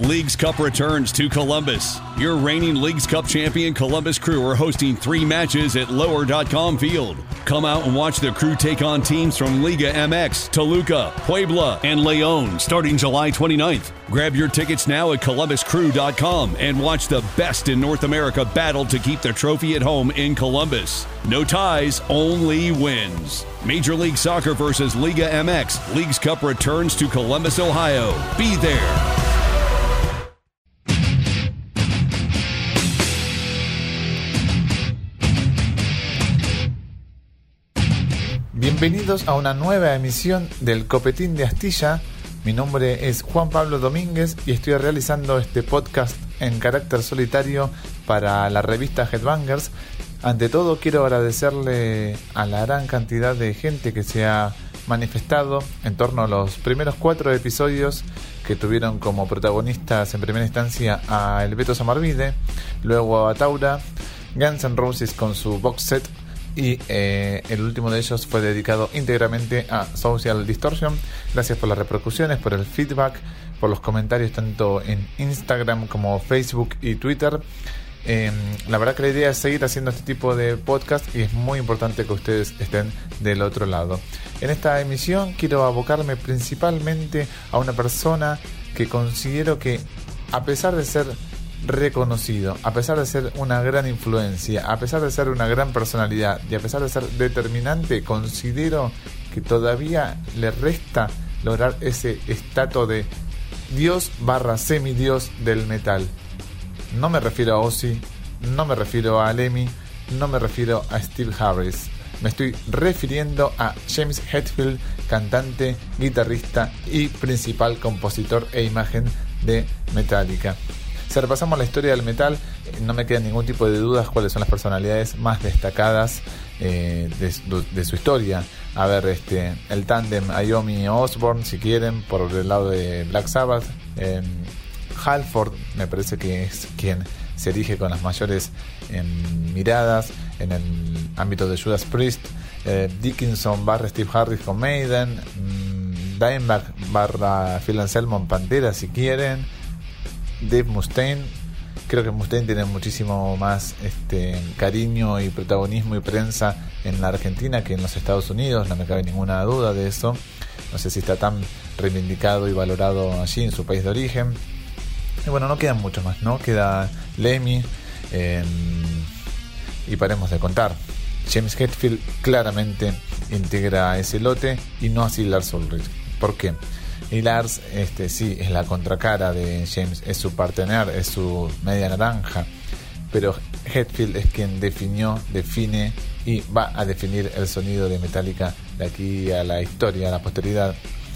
Leagues Cup returns to Columbus. Your reigning Leagues Cup champion Columbus Crew are hosting 3 matches at Lower.com Field. Come out and watch the Crew take on teams from Liga MX, Toluca, Puebla, and León starting July 29th. Grab your tickets now at ColumbusCrew.com and watch the best in North America battle to keep the trophy at home in Columbus. No ties, only wins. Major League Soccer versus Liga MX. Leagues Cup returns to Columbus, Ohio. Be there. Bienvenidos a una nueva emisión del Copetín de Astilla. Mi nombre es Juan Pablo Domínguez y estoy realizando este podcast en carácter solitario para la revista Headbangers. Ante todo, quiero agradecerle a la gran cantidad de gente que se ha manifestado en torno a los primeros 4 episodios que tuvieron como protagonistas en primera instancia a El Beto Samarvide, luego a Taura, Guns N' Roses con su box set, y el último de ellos fue dedicado íntegramente a Social Distortion. Gracias por las repercusiones, por el feedback, por los comentarios tanto en Instagram como Facebook y Twitter. La verdad que la idea es seguir haciendo este tipo de podcast y es muy importante que ustedes estén del otro lado. En esta emisión quiero abocarme principalmente a una persona que considero que, a pesar de ser reconocido, a pesar de ser una gran influencia, a pesar de ser una gran personalidad y a pesar de ser determinante, considero que todavía le resta lograr ese estatus de dios / semidios del metal. No me refiero a Ozzy, no me refiero a Lemmy, no me refiero a Steve Harris. Me estoy refiriendo a James Hetfield, cantante, guitarrista y principal compositor e imagen de Metallica. Si repasamos la historia del metal, no me queda ningún tipo de dudas cuáles son las personalidades más destacadas de su historia. A ver, el tándem Iommi Osbourne, si quieren, por el lado de Black Sabbath. Halford me parece que es quien se erige con las mayores miradas en el ámbito de Judas Priest. Dickinson / Steve Harris con Maiden. Dimebag / Phil Anselmo en Pantera, si quieren. Dave Mustaine, creo que Mustaine tiene muchísimo más cariño y protagonismo y prensa en la Argentina que en los Estados Unidos, no me cabe ninguna duda de eso. No sé si está tan reivindicado y valorado allí en su país de origen. Y bueno, no quedan muchos más, ¿no? Queda Lemmy y paremos de contar. James Hetfield claramente integra ese lote y no así Lars Ulrich. ¿Por qué? Y Lars, sí, es la contracara de James, es su partener, es su media naranja, pero Hetfield es quien define y va a definir el sonido de Metallica de aquí a la historia, a la posteridad.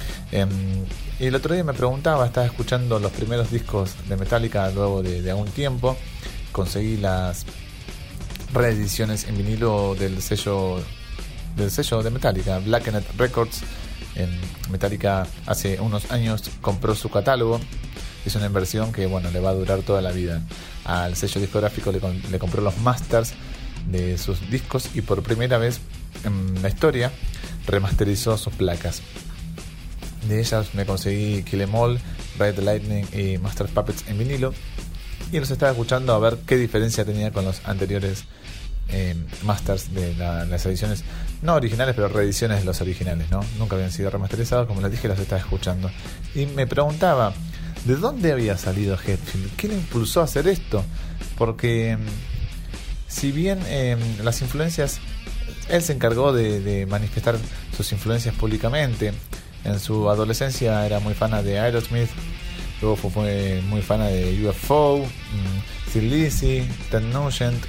Y el otro día me preguntaba, estaba escuchando los primeros discos de Metallica luego de algún tiempo, conseguí las reediciones en vinilo del sello de Metallica, Blackened Records. Metallica hace unos años compró su catálogo. Es una inversión que le va a durar toda la vida. Al sello discográfico le compró los masters de sus discos y por primera vez en la historia remasterizó sus placas. De ellas me conseguí Kill 'Em All, Ride the Lightning y Master of Puppets en vinilo y los estaba escuchando a ver qué diferencia tenía con los anteriores masters de las ediciones, no originales, pero reediciones de los originales, ¿no? Nunca habían sido remasterizados, como les dije, los estaba escuchando. Y me preguntaba, ¿de dónde había salido Hetfield? ¿Qué le impulsó a hacer esto? Porque si bien las influencias, él se encargó de manifestar sus influencias públicamente. En su adolescencia era muy fan de Aerosmith, luego fue muy fan de UFO, Thin Lizzy, Ted Nugent.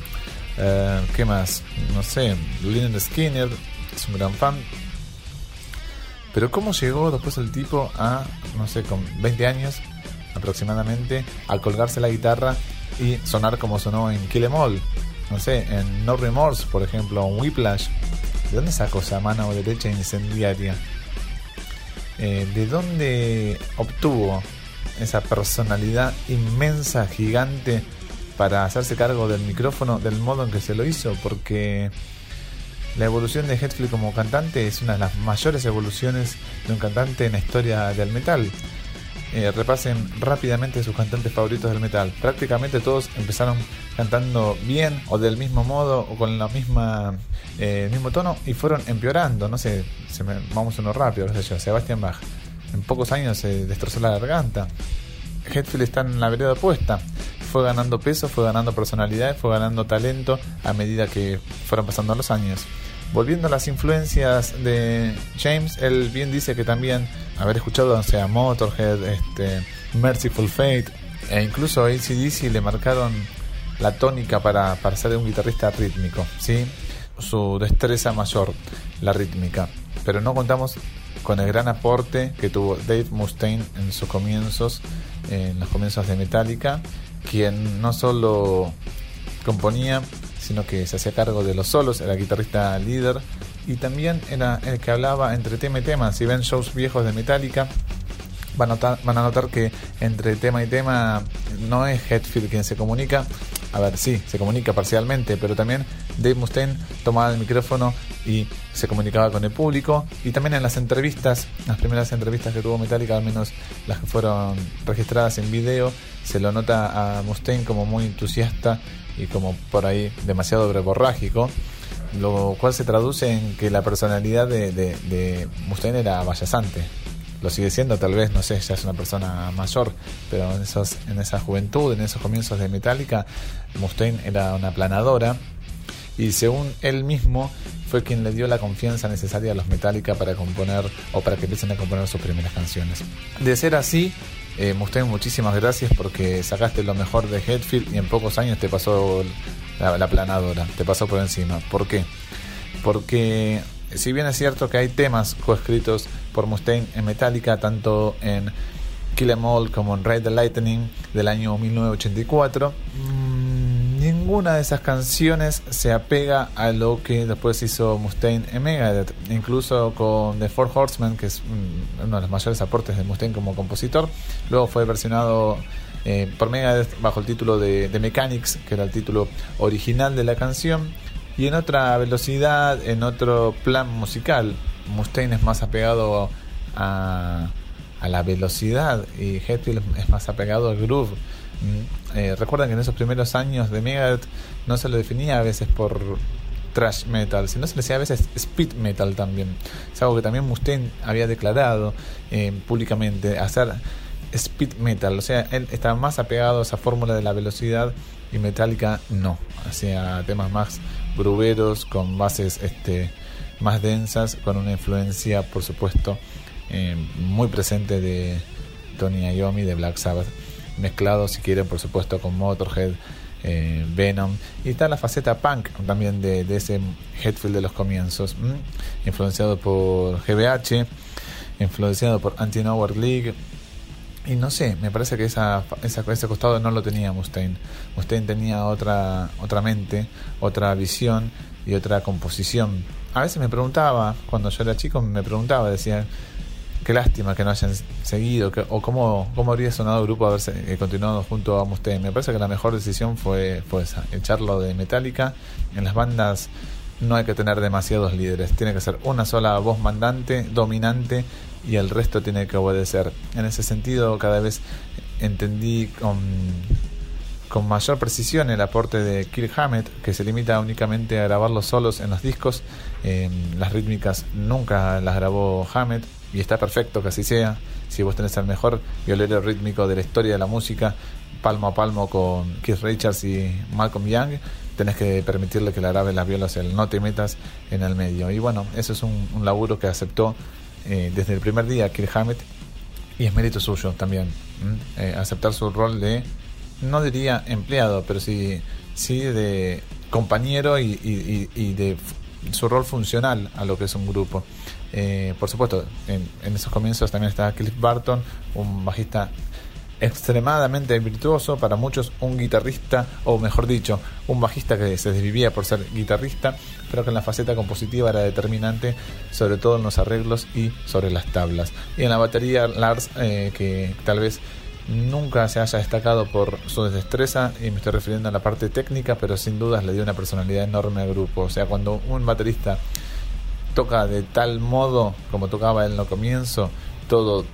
¿Qué más? No sé, Lynyrd Skynyrd es un gran fan. Pero ¿cómo llegó después el tipo a, no sé, con 20 años aproximadamente, a colgarse la guitarra y sonar como sonó en Kill 'Em All? No sé, en No Remorse, por ejemplo, en Whiplash. ¿De dónde sacó esa mano derecha incendiaria? ¿De dónde obtuvo esa personalidad inmensa, gigante, para hacerse cargo del micrófono del modo en que se lo hizo? Porque la evolución de Hetfield como cantante es una de las mayores evoluciones de un cantante en la historia del metal. repasen rápidamente sus cantantes favoritos del metal. Prácticamente todos empezaron cantando bien o del mismo modo o con la misma mismo tono y fueron empeorando. No sé, vamos uno rápido, no sé yo, Sebastian Bach. En pocos años se destrozó la garganta. Hetfield está en la vereda opuesta. Fue ganando peso, fue ganando personalidad, fue ganando talento a medida que fueron pasando los años. Volviendo a las influencias de James, él bien dice que también haber escuchado, o sea, Motorhead, Merciful Fate e incluso AC/DC le marcaron la tónica para ser un guitarrista rítmico, ¿sí? Su destreza mayor, la rítmica. Pero no contamos con el gran aporte que tuvo Dave Mustaine en sus comienzos, en los comienzos de Metallica, quien no solo componía, sino que se hacía cargo de los solos, era guitarrista líder y también era el que hablaba entre tema y tema. Si ven shows viejos de Metallica, van a notar que entre tema y tema no es Hetfield quien se comunica. A ver, sí, se comunica parcialmente, pero también Dave Mustaine tomaba el micrófono y se comunicaba con el público. Y también en las entrevistas, las primeras entrevistas que tuvo Metallica, al menos las que fueron registradas en video, se lo nota a Mustaine como muy entusiasta y como por ahí demasiado verborrágico, lo cual se traduce en que la personalidad de Mustaine era abayazante. Lo sigue siendo, tal vez, no sé, ya es una persona mayor, pero en esa juventud, en esos comienzos de Metallica, Mustaine era una aplanadora y según él mismo fue quien le dio la confianza necesaria a los Metallica para componer o para que empiecen a componer sus primeras canciones. De ser así, Mustaine, muchísimas gracias porque sacaste lo mejor de Hetfield y en pocos años te pasó la aplanadora, te pasó por encima. ¿Por qué? Porque si bien es cierto que hay temas coescritos por Mustaine en Metallica, tanto en Kill 'Em All como en Ride the Lightning del año 1984, ninguna de esas canciones se apega a lo que después hizo Mustaine en Megadeth. Incluso con The Four Horsemen, que es uno de los mayores aportes de Mustaine como compositor, luego fue versionado por Megadeth bajo el título de Mechanics, que era el título original de la canción, y en otra velocidad, en otro plan musical. Mustaine es más apegado a la velocidad y Hetfield es más apegado al groove. Recuerden que en esos primeros años de Megadeth no se lo definía a veces por thrash metal, sino se le decía a veces speed metal también. Es algo que también Mustaine había declarado públicamente, hacer speed metal. O sea, él estaba más apegado a esa fórmula de la velocidad y Metallica no, hacía temas más gruberos, con bases más densas, con una influencia, por supuesto, muy presente de Tony Iommi, de Black Sabbath, mezclado, si quieren, por supuesto, con Motorhead, Venom, y está la faceta punk también de ese Hetfield de los comienzos, influenciado por GBH, influenciado por Anti-Nowhere League. Y no sé, me parece que ese costado no lo tenía Mustaine. Mustaine tenía otra mente, otra visión y otra composición. A veces me preguntaba, cuando yo era chico, decía, qué lástima que no hayan seguido, o cómo habría sonado el grupo haberse continuado junto a Mustaine. Me parece que la mejor decisión fue esa, echarlo de Metallica. En las bandas no hay que tener demasiados líderes, tiene que ser una sola voz mandante, dominante, y el resto tiene que obedecer. En ese sentido, cada vez entendí con mayor precisión el aporte de Kirk Hammett, que se limita únicamente a grabar los solos en los discos. Las rítmicas nunca las grabó Hammett, y está perfecto que así sea. Si vos tenés el mejor violero rítmico de la historia de la música, palmo a palmo con Keith Richards y Malcolm Young, tenés que permitirle que le grabe las violas, no te metas en el medio. Y bueno, eso es un laburo que aceptó desde el primer día Kirk Hammett, y es mérito suyo también aceptar su rol de, no diría empleado, pero sí de compañero y de su rol funcional a lo que es un grupo. Por supuesto, en esos comienzos también estaba Cliff Burton, un bajista extremadamente virtuoso, para muchos un guitarrista, o mejor dicho, un bajista que se desvivía por ser guitarrista, pero que en la faceta compositiva era determinante, sobre todo en los arreglos y sobre las tablas. Y en la batería, Lars, que tal vez nunca se haya destacado por su destreza, y me estoy refiriendo a la parte técnica, pero sin dudas le dio una personalidad enorme al grupo. O sea, cuando un baterista toca de tal modo como tocaba en el comienzo, todo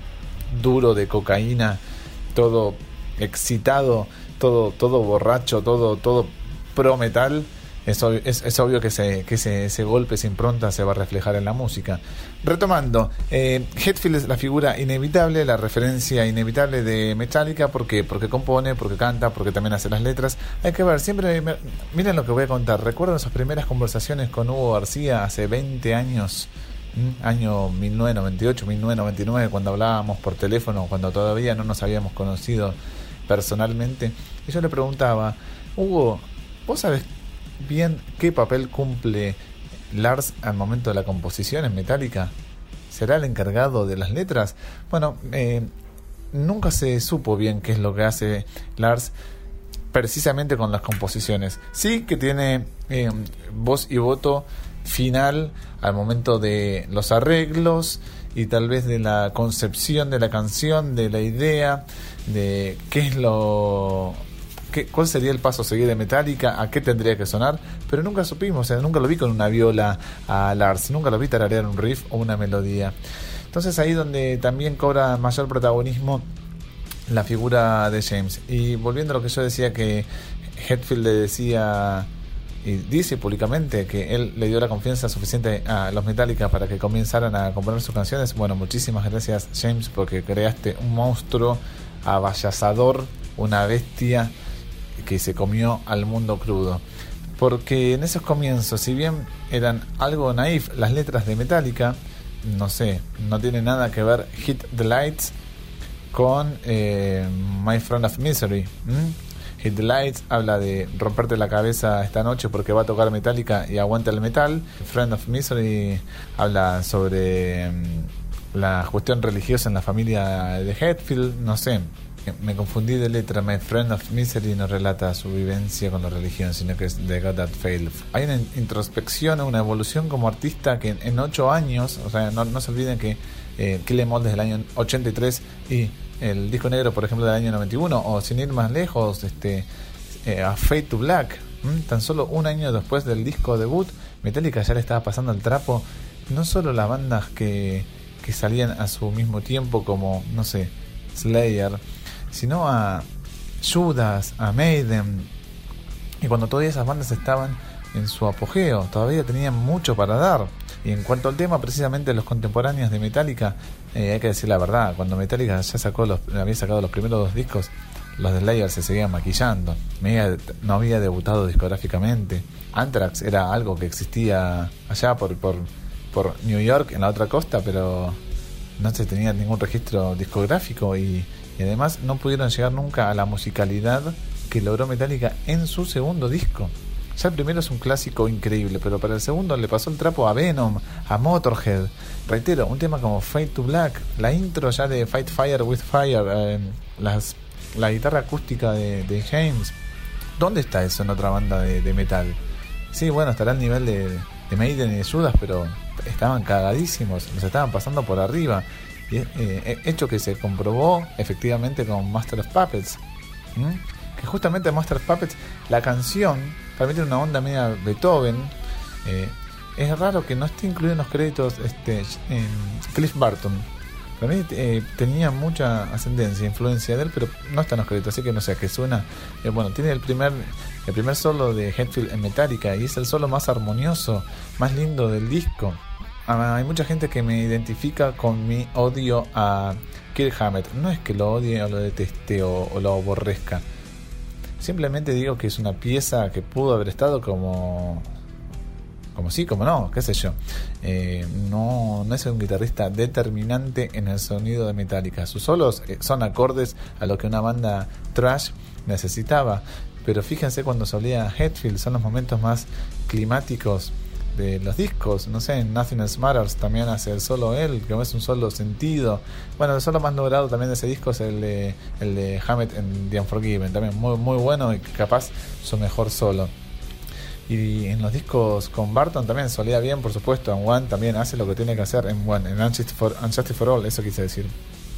duro de cocaína, todo excitado, todo borracho, todo pro metal, es obvio que ese golpe, esa impronta se va a reflejar en la música. Retomando, Hetfield es la figura inevitable, la referencia inevitable de Metallica. ¿Por qué? Porque compone, porque canta, porque también hace las letras. Hay que ver, miren lo que voy a contar. Recuerdo esas primeras conversaciones con Hugo García hace 20 años, año 1998, 1999, cuando hablábamos por teléfono, cuando todavía no nos habíamos conocido personalmente. Y yo le preguntaba: Hugo, ¿vos sabés bien qué papel cumple Lars al momento de la composición en Metallica? ¿Será el encargado de las letras? Bueno, nunca se supo bien qué es lo que hace Lars precisamente con las composiciones. Sí que tiene voz y voto final al momento de los arreglos y tal vez de la concepción de la canción, de la idea, de cuál sería el paso a seguir de Metallica, a qué tendría que sonar, pero nunca supimos, nunca lo vi con una viola a Lars, nunca lo vi tararear un riff o una melodía. Entonces ahí donde también cobra mayor protagonismo la figura de James. Y volviendo a lo que yo decía, que Hetfield le decía y dice públicamente que él le dio la confianza suficiente a los Metallica para que comenzaran a componer sus canciones. Bueno, muchísimas gracias, James, porque creaste un monstruo avallazador, una bestia que se comió al mundo crudo. Porque en esos comienzos, si bien eran algo naif las letras de Metallica, no tiene nada que ver Hit the Lights con My Friend of Misery. Hit the Lights habla de romperte la cabeza esta noche porque va a tocar Metallica y aguanta el metal. Friend of Misery habla sobre la cuestión religiosa en la familia de Hetfield. Me confundí de letra. My Friend of Misery no relata su vivencia con la religión, sino que es The God That Failed. Hay una introspección, una evolución como artista que en 8 años, o sea, no se olviden que Kill Em All desde el año 83 y el disco negro, por ejemplo, del año 91, o sin ir más lejos, A Fade to Black, tan solo un año después del disco debut, Metallica ya le estaba pasando el trapo no solo las bandas que salían a su mismo tiempo, como Slayer, sino a Judas, a Maiden, y cuando todavía esas bandas estaban en su apogeo, todavía tenían mucho para dar. Y en cuanto al tema, precisamente los contemporáneos de Metallica, hay que decir la verdad, cuando Metallica ya había sacado los primeros 2 discos, los de Slayer se seguían maquillando, no había debutado discográficamente. Anthrax era algo que existía allá por New York, en la otra costa, pero no se tenía ningún registro discográfico, y además no pudieron llegar nunca a la musicalidad que logró Metallica en su segundo disco. Ya el primero es un clásico increíble, pero para el segundo le pasó el trapo a Venom, a Motorhead. Reitero, un tema como Fade to Black, la intro ya de Fight Fire with Fire, la guitarra acústica de James. ¿Dónde está eso en otra banda de metal? Sí, bueno, estará al nivel de Maiden y de Judas, pero estaban cagadísimos, nos estaban pasando por arriba. Hecho que se comprobó efectivamente con Master of Puppets, que justamente Master of Puppets, la canción también tiene una onda media Beethoven. Es raro que no esté incluido en los créditos Cliff Burton. Para mí tenía mucha ascendencia, influencia de él, pero no está en los créditos, así que no sé, que suena. Tiene el primer solo de Hetfield en Metallica, y es el solo más armonioso, más lindo del disco. Hay mucha gente que me identifica con mi odio a Kirk Hammett. No es que lo odie o lo deteste o lo aborrezca. Simplemente digo que es una pieza que pudo haber estado como sí, como no, qué sé yo. No es un guitarrista determinante en el sonido de Metallica. Sus solos son acordes a lo que una banda thrash necesitaba. Pero fíjense cuando solía Hetfield, son los momentos más climáticos de los discos. En Nothing Else Matters también hace el solo él, que es un solo sentido. Bueno, el solo más logrado también de ese disco es el de Hammett en The Unforgiven, también muy, muy bueno y capaz su mejor solo. Y en los discos con Burton también solía bien, por supuesto. En One también hace lo que tiene que hacer. En Unjustice for All, eso quise decir.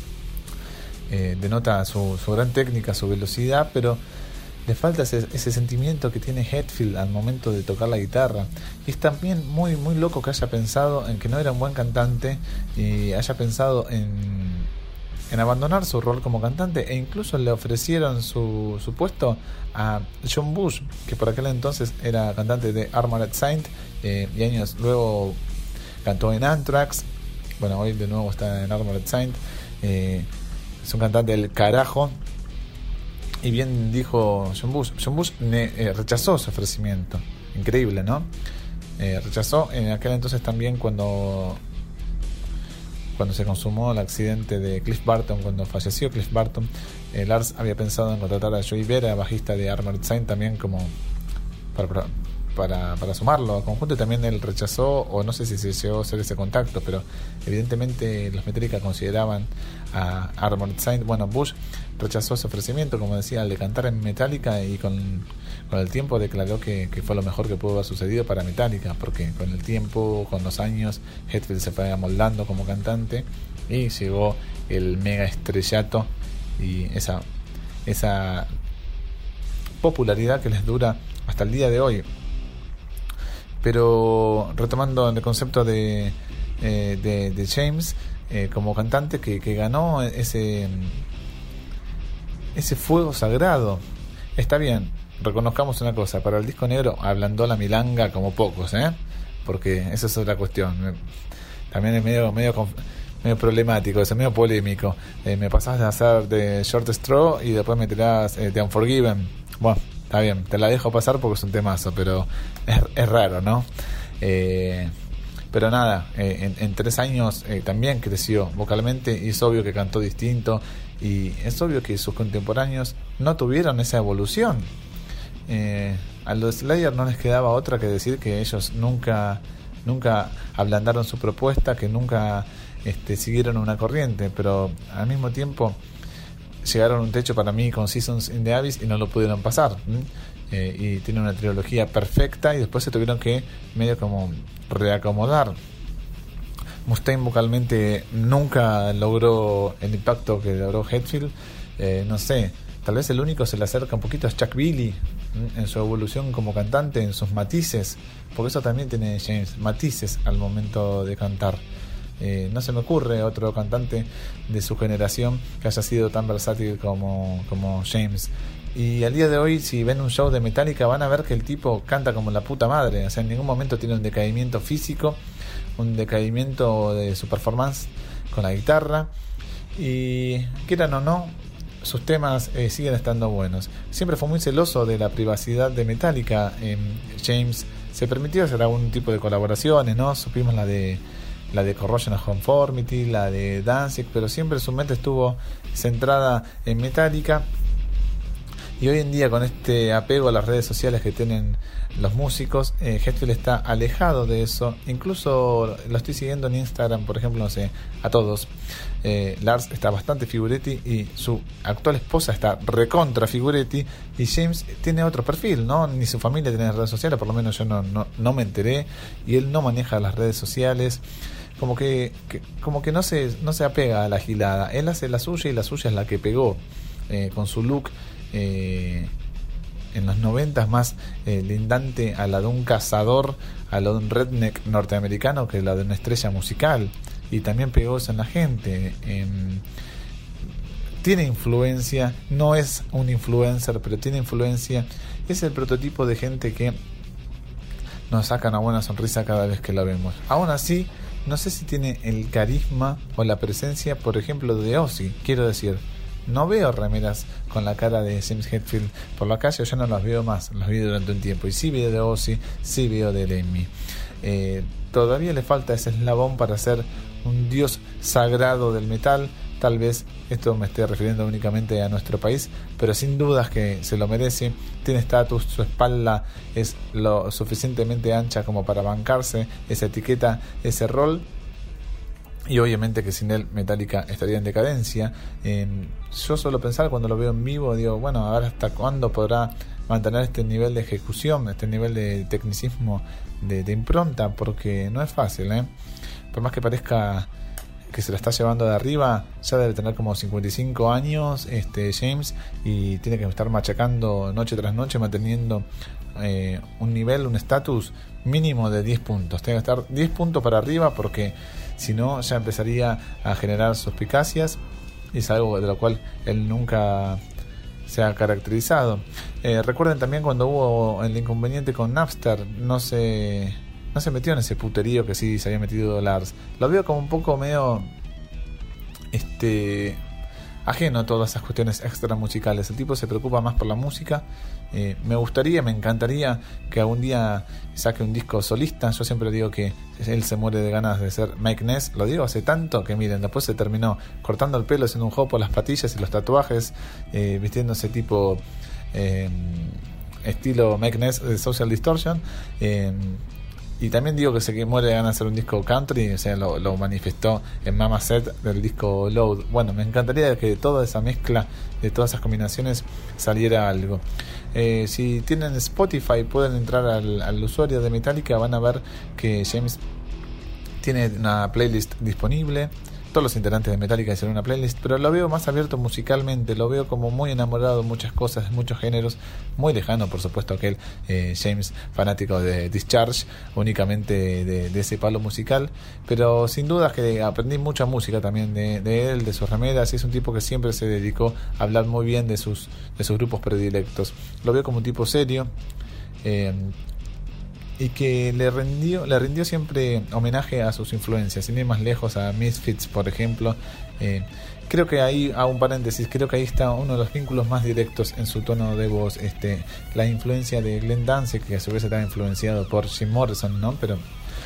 Denota su gran técnica, su velocidad, pero le falta ese sentimiento que tiene Hetfield al momento de tocar la guitarra. Y es también muy, muy loco que haya pensado en que no era un buen cantante y haya pensado en en abandonar su rol como cantante, e incluso le ofrecieron su puesto a John Bush, que por aquel entonces era cantante de Armored Saint, y años luego cantó en Anthrax. Bueno, hoy de nuevo está en Armored Saint. Es un cantante del carajo. Y bien dijo John Bush rechazó ese ofrecimiento. Increíble, ¿no? Rechazó en aquel entonces también cuando se consumó el accidente de Cliff Burton, cuando falleció Cliff Burton. Lars había pensado en contratar a Joey Vera, bajista de Armored Saint, también como para sumarlo al conjunto, y también él rechazó, o no sé si se llegó a hacer ese contacto, pero evidentemente los Metallica consideraban a Armored Saint. Bueno, Bush rechazó ese ofrecimiento, como decía, al de cantar en Metallica, y con el tiempo declaró que fue lo mejor que pudo haber sucedido para Metallica, porque con el tiempo, con los años, Hetfield se fue amoldando como cantante y llegó el mega estrellato y esa popularidad que les dura hasta el día de hoy. Pero retomando el concepto de James como cantante que ganó ese fuego sagrado. Está bien, reconozcamos una cosa, para el disco negro ablandó la milanga como pocos, porque esa es otra cuestión. También es medio problemático, es medio polémico. Me pasás de hacer de Short Straw y después me tirás de Unforgiven. Bueno, está bien, te la dejo pasar porque es un temazo, pero es raro, ¿no? Pero nada, en 3 años también creció vocalmente, y es obvio que cantó distinto, y es obvio que sus contemporáneos no tuvieron esa evolución. A los Slayer no les quedaba otra que decir que ellos nunca ablandaron su propuesta, que nunca siguieron una corriente, pero al mismo tiempo llegaron a un techo para mí con Seasons in the Abyss y no lo pudieron pasar. Y tiene una trilogía perfecta, y después se tuvieron que medio como reacomodar. Mustaine vocalmente nunca logró el impacto que logró Hetfield. No sé, tal vez el único se le acerca un poquito es Chuck Billy en su evolución como cantante, en sus matices, porque eso también tiene James, matices al momento de cantar. No se me ocurre otro cantante de su generación que haya sido tan versátil como James. Y al día de hoy, si ven un show de Metallica, van a ver que el tipo canta como la puta madre. O sea, en ningún momento tiene un decaimiento físico, un decaimiento de su performance con la guitarra. Y quieran o no, sus temas siguen estando buenos. Siempre fue muy celoso de la privacidad de Metallica. James se permitió hacer algún tipo de colaboraciones, ¿no? Supimos la de Corrosion of Conformity, la de Danzig, pero siempre su mente estuvo centrada en Metallica. Y hoy en día, con este apego a las redes sociales que tienen los músicos, Hetfield está alejado de eso. Incluso lo estoy siguiendo en Instagram, por ejemplo, no sé, a todos. Lars está bastante figuretti y su actual esposa está recontra figuretti, y James tiene otro perfil, ¿no? Ni su familia tiene redes sociales, por lo menos yo no me enteré, y él no maneja las redes sociales. Como que no se apega a la gilada. Él hace la suya, y la suya es la que pegó, con su look en los 90 más lindante a la de un cazador, a la de un redneck norteamericano, que la de una estrella musical, y también pegó eso en la gente. Tiene influencia, no es un influencer, pero tiene influencia. Es el prototipo de gente que nos saca una buena sonrisa cada vez que la vemos. Aún así, no sé si tiene el carisma o la presencia, por ejemplo, de Ozzy. Quiero decir, no veo remeras con la cara de James Hetfield por la calle, yo no las veo más, las vi durante un tiempo, y sí veo de Ozzy, sí veo de Lemmy. Todavía le falta ese eslabón para ser un dios sagrado del metal. Tal vez esto me esté refiriendo únicamente a nuestro país, pero sin dudas que se lo merece. Tiene estatus, su espalda es lo suficientemente ancha como para bancarse esa etiqueta, ese rol. Y obviamente que sin él Metallica estaría en decadencia. Yo suelo pensar, cuando lo veo en vivo, digo, bueno, a ver hasta cuándo podrá mantener este nivel de ejecución, este nivel de tecnicismo, de impronta, porque no es fácil, por más que parezca que se la está llevando de arriba, ya debe tener como 55 años James, y tiene que estar machacando noche tras noche, manteniendo un nivel, un estatus mínimo de 10 puntos. Tiene que estar 10 puntos para arriba, porque si no ya empezaría a generar suspicacias. y es algo de lo cual él nunca se ha caracterizado. Recuerden también cuando hubo el inconveniente con Napster, no se metió en ese puterío que sí se había metido Lars. Lo veo como un poco medio ajeno a todas esas cuestiones extra musicales. El tipo se preocupa más por la música. Me encantaría que algún día saque un disco solista. Yo siempre digo que él se muere de ganas de ser Mike Ness. Lo digo hace tanto que miren, después se terminó cortando el pelo, haciendo un juego por las patillas y los tatuajes, vistiéndose tipo estilo Mike Ness de Social Distortion. Y también digo que se muere de ganas de hacer un disco country, o sea, lo manifestó en Mama Set del disco Load. Bueno, me encantaría que de toda esa mezcla, de todas esas combinaciones, saliera algo. Si tienen Spotify, pueden entrar al usuario de Metallica, van a ver que James tiene una playlist disponible. Todos los integrantes de Metallica hicieron una playlist, pero lo veo más abierto musicalmente, lo veo como muy enamorado de muchas cosas, de muchos géneros, muy lejano por supuesto aquel James fanático de Discharge, únicamente de ese palo musical, pero sin duda que aprendí mucha música también de él, de sus remeras, y es un tipo que siempre se dedicó a hablar muy bien de sus grupos predilectos. Lo veo como un tipo serio, y que le rindió siempre homenaje a sus influencias, sin ir más lejos, a Misfits, por ejemplo. Creo que ahí, a un paréntesis, creo que ahí está uno de los vínculos más directos en su tono de voz, la influencia de Glenn Danzig, que a su vez estaba influenciado por Jim Morrison, ¿no? Pero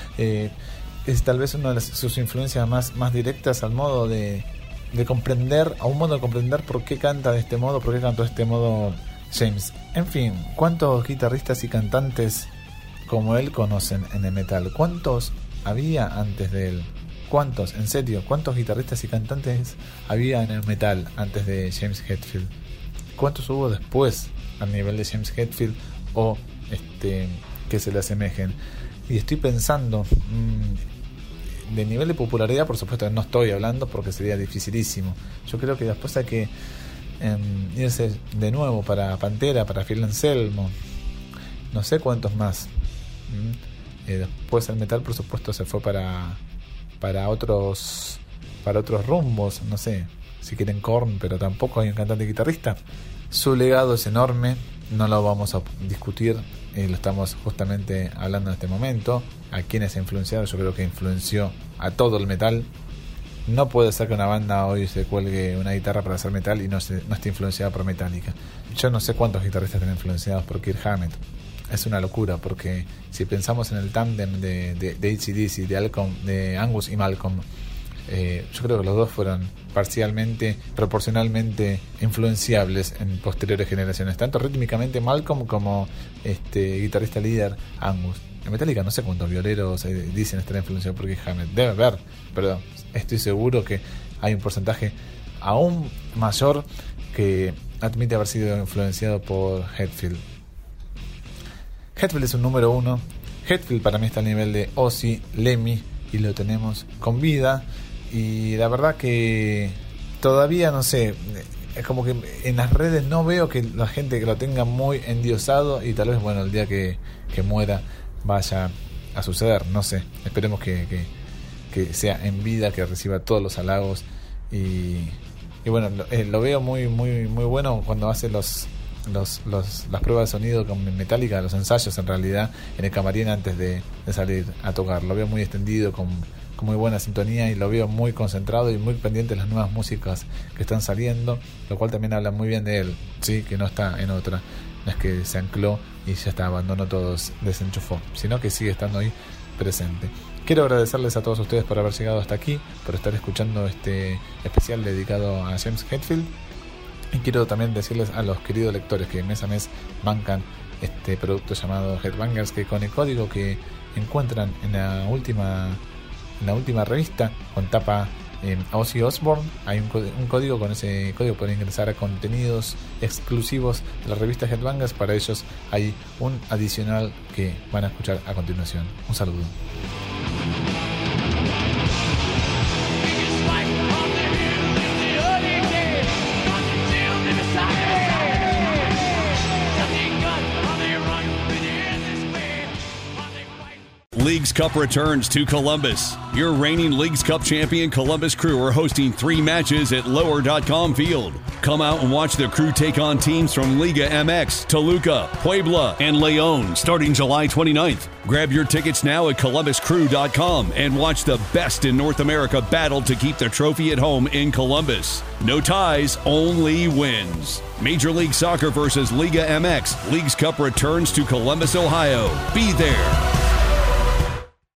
es tal vez una de sus influencias más directas al modo de comprender, a un modo de comprender por qué canta de este modo, por qué cantó de este modo James. En fin, ¿cuántos guitarristas y cantantes como él conocen en el metal? ¿Cuántos había antes de él? ¿Cuántos? En serio, ¿cuántos guitarristas y cantantes había en el metal antes de James Hetfield? ¿Cuántos hubo después al nivel de James Hetfield o que se le asemejen? Y estoy pensando, de nivel de popularidad, por supuesto no estoy hablando porque sería dificilísimo. Yo creo que después hay que irse de nuevo para Pantera, para Phil Anselmo, no sé cuántos más. Después el metal por supuesto se fue para otros rumbos, no sé si quieren Korn, pero tampoco hay un cantante guitarrista. Su legado es enorme, no lo vamos a discutir, lo estamos justamente hablando en este momento. A quienes ha influenciado, yo creo que influenció a todo el metal. No puede ser que una banda hoy se cuelgue una guitarra para hacer metal y no esté influenciada por Metallica. Yo no sé cuántos guitarristas están influenciados por Kirk Hammett. Es una locura, porque si pensamos en el tándem de AC/DC, de Angus y Malcolm, yo creo que los dos fueron parcialmente, proporcionalmente influenciables en posteriores generaciones, tanto rítmicamente Malcolm como guitarrista líder Angus. En Metallica no sé cuántos violeros dicen estar influenciados por Kirk Hammett, debe haber, pero estoy seguro que hay un porcentaje aún mayor que admite haber sido influenciado por Hetfield. Hetfield es un número uno. Hetfield para mí está al nivel de Ozzy, Lemmy, y lo tenemos con vida. Y la verdad que todavía no sé, es como que en las redes no veo que la gente que lo tenga muy endiosado, y tal vez el día que muera vaya a suceder, no sé. Esperemos que sea en vida, que reciba todos los halagos, y lo veo muy muy muy bueno cuando hace las pruebas de sonido con Metallica, los ensayos en realidad en el camarín antes de salir a tocar. Lo veo muy extendido, con muy buena sintonía, y lo veo muy concentrado y muy pendiente de las nuevas músicas que están saliendo, lo cual también habla muy bien de él, sí, que no está en otra, no es que se ancló y ya está, abandonó todo, desenchufó, sino que sigue estando ahí presente. Quiero agradecerles a todos ustedes por haber llegado hasta aquí, por estar escuchando este especial dedicado a James Hetfield. Y quiero también decirles a los queridos lectores que mes a mes bancan este producto llamado Headbangers, que con el código que encuentran en la última revista con tapa Ozzy Osbourne, hay un código. Con ese código pueden ingresar a contenidos exclusivos de la revista Headbangers. Para ellos hay un adicional que van a escuchar a continuación. Un saludo. Leagues Cup returns to Columbus. Your reigning Leagues Cup champion Columbus Crew are hosting 3 matches at Lower.com Field. Come out and watch the Crew take on teams from Liga MX, Toluca, Puebla, and Leon starting July 29th. Grab your tickets now at ColumbusCrew.com and watch the best in North America battle to keep the trophy at home in Columbus. No ties, only wins. Major League Soccer versus Liga MX. Leagues Cup returns to Columbus, Ohio. Be there.